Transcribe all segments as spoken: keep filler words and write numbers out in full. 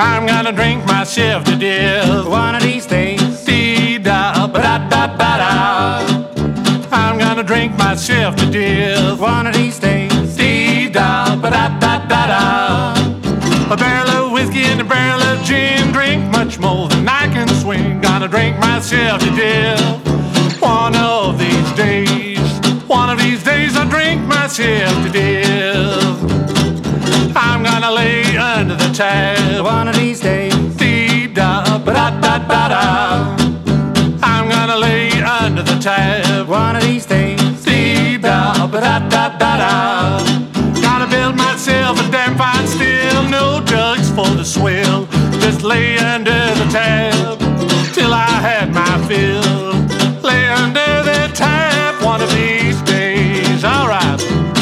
I'm gonna drink myself to death one of these days. Dee-da, ba-da-da-ba-da. I'm gonna drink myself to death One of these days. Dee-da, ba-da-da-da-da. A barrel of whiskey and a barrel of gin. Drink much more than I can swing. Gonna drink myself to death one of these days. One of these days I'll drink myself to death. I'm gonna lay under the tab One of these days. Dee-da, ba-da-da-da-da. I'm gonna lay under the tab One of these days. Dee-da, ba-da-da-da-da. Gotta build myself a damn fine still. No jugs for the swill. Just lay under the tab till I had my fill. Lay under the tab one of these days. All right.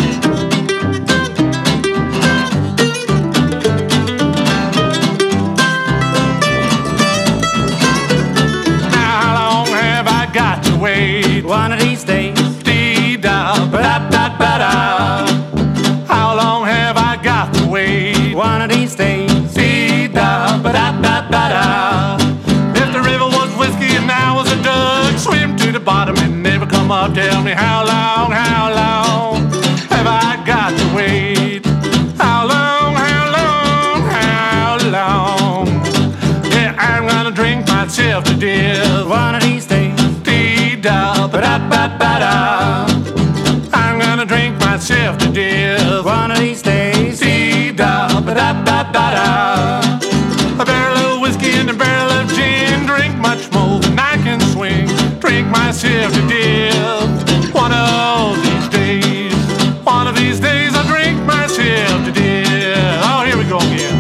Now how long have I got to wait? One of these days. Dee-da, ba-da-da-da-da. How long have I got to wait? One of these days. Dee-da, ba-da-da-da-da. If the river was whiskey and I was a duck, swim to the bottom and never come up. Tell me how long, how long have I got to wait? How long, how long, how long? Yeah, I'm gonna drink myself to death One of these days. Dee-da, ba-da-ba-ba-da. I'm gonna drink myself to death One of these days. Dee-da, ba-da-ba-ba-da. A barrel of whiskey and a barrel of gin. Drink much more than I can swing. Drink myself to death one of these days. One of these days I'll drink myself to death. Oh, here we go again.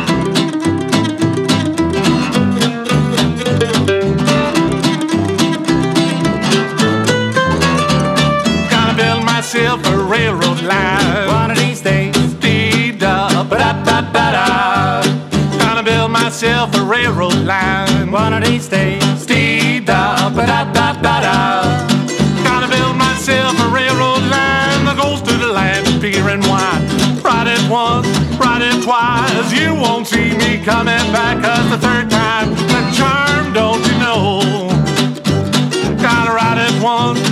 Gonna build myself a railroad line One of these days. Dee-da, ba-da-ba-ba-da. Gonna build myself a railroad line One of these days. Dee-da, ba-da-ba-ba-da. Gonna build myself a railroad line that goes to the land of beer and wine. Ride it once, ride it twice. You won't see me coming back, 'cause the third time the charm, don't you know? Gotta ride it once,